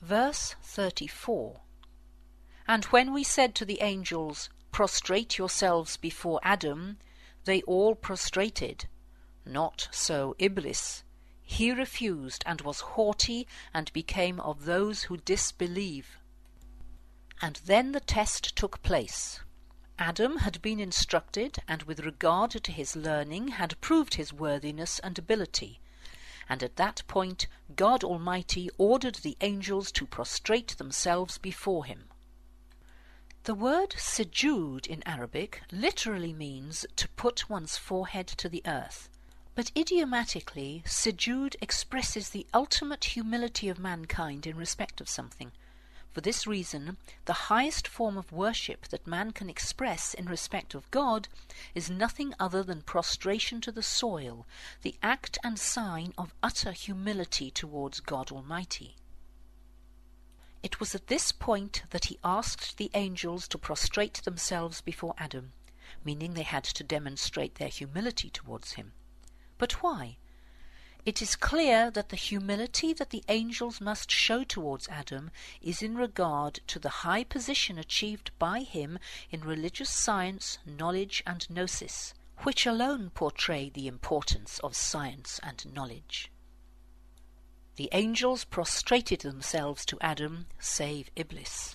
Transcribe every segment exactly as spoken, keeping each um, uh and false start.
Verse thirty-four. And when we said to the angels, Prostrate yourselves before Adam, they all prostrated. Not so Iblis. He refused and was haughty and became of those who disbelieve. And then the test took place. Adam had been instructed, and with regard to his learning had proved his worthiness and ability. And at that point God Almighty ordered the angels to prostrate themselves before him. The word sujood in Arabic literally means to put one's forehead to the earth, but idiomatically sujood expresses the ultimate humility of mankind in respect of something. For this reason, the highest form of worship that man can express in respect of God is nothing other than prostration to the soil, the act and sign of utter humility towards God Almighty. It was at this point that he asked the angels to prostrate themselves before Adam, meaning they had to demonstrate their humility towards him. But why? It is clear that the humility that the angels must show towards Adam is in regard to the high position achieved by him in religious science, knowledge, and gnosis, which alone portray the importance of science and knowledge. The angels prostrated themselves to Adam, save Iblis.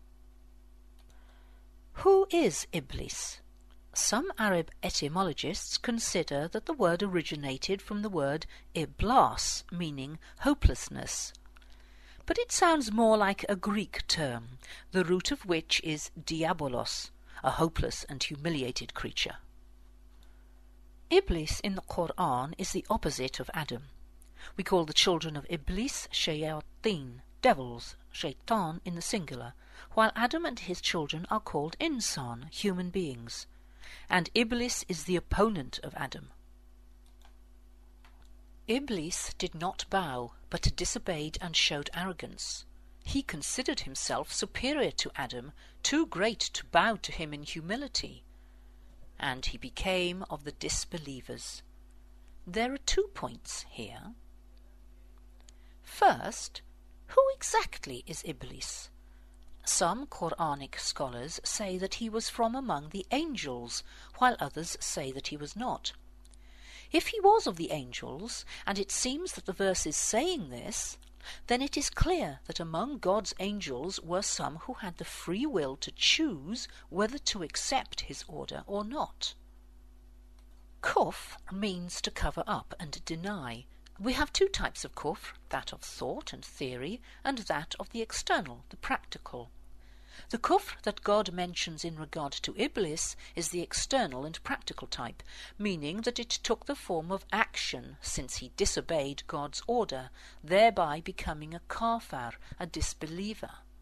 Who is Iblis? Some Arab etymologists consider that the word originated from the word iblas, meaning hopelessness. But it sounds more like a Greek term, the root of which is diabolos, a hopeless and humiliated creature. Iblis in the Quran is the opposite of Adam. We call the children of Iblis shayateen, devils, shaitan in the singular, while Adam and his children are called insan, human beings. And Iblis is the opponent of Adam. Iblis did not bow, but disobeyed and showed arrogance. He considered himself superior to Adam, too great to bow to him in humility. And he became of the disbelievers. There are two points here. First, who exactly is Iblis? Some Quranic scholars say that he was from among the angels, while others say that he was not. If he was of the angels, and it seems that the verse is saying this, then it is clear that among God's angels were some who had the free will to choose whether to accept his order or not. Kufr means to cover up and deny. We have two types of kufr, that of thought and theory, and that of the external, the practical. The kufr that God mentions in regard to Iblis is the external and practical type, meaning that it took the form of action since he disobeyed God's order, thereby becoming a kafir, a disbeliever.